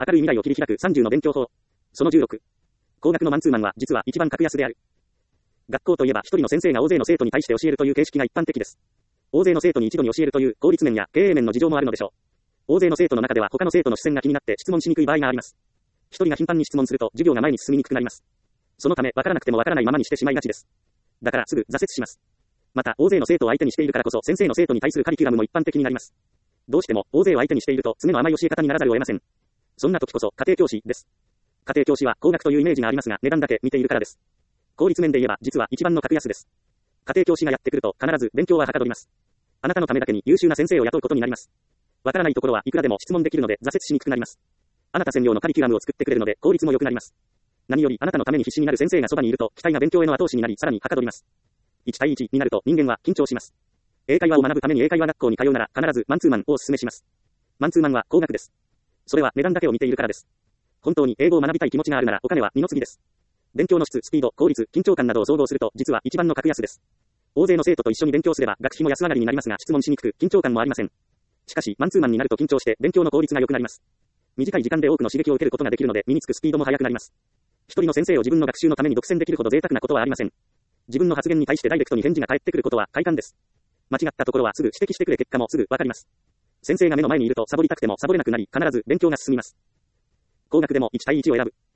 明るい未来を切り開く30の勉強法。その16。工学のマンツーマンは実は一番格安である。学校といえば一人の先生が大勢の生徒に対して教えるという形式が一般的です。大勢の生徒に一度に教えるという効率面や経営面の事情もあるのでしょう。大勢の生徒の中では他の生徒の視線が気になって質問しにくい場合があります。一人が頻繁に質問すると授業が前に進みにくくなります。そのため分からなくても分からないままにしてしまいがちです。だからすぐ挫折します。また大勢の生徒を相手にしているからこそ先生の生徒に対するカリキュラムも一般的になります。どうしても大勢を相手にしていると詰めの甘い教え方にならざるを得ません。そんな時こそ家庭教師です。家庭教師は高額というイメージがありますが値段だけ見ているからです。効率面で言えば実は一番の格安です。家庭教師がやってくると必ず勉強ははかどります。あなたのためだけに優秀な先生を雇うことになります。わからないところはいくらでも質問できるので挫折しにくくなります。あなた専用のカリキュラムを作ってくれるので効率も良くなります。何よりあなたのために必死になる先生がそばにいると期待が勉強への後押しになりさらにはかどります。1対1になると人間は緊張します。英会話を学ぶために英会話学校に通うなら必ずマンツーマンをお勧めします。マンツーマンは高額です。それは値段だけを見ているからです。本当に英語を学びたい気持ちがあるならお金は二の次です。勉強の質、スピード、効率、緊張感などを総合すると実は一番の格安です。大勢の生徒と一緒に勉強すれば学費も安上がりになりますが質問しにくく緊張感もありません。しかしマンツーマンになると緊張して勉強の効率が良くなります。短い時間で多くの刺激を受けることができるので身につくスピードも速くなります。一人の先生を自分の学習のために独占できるほど贅沢なことはありません。自分の発言に対してダイレクトに返事が返ってくることは快感です。間違ったところはすぐ指摘してくれ結果もすぐわかります。先生が目の前にいるとサボりたくてもサボれなくなり必ず勉強が進みます。高額でも1対1を選ぶ。